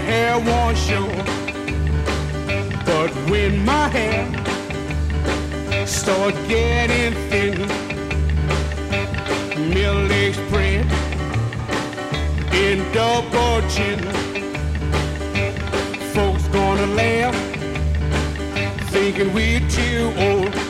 hair won't show. But when my hair start getting thin, middle age spread in double chin, folks gonna laugh, thinking we're too old.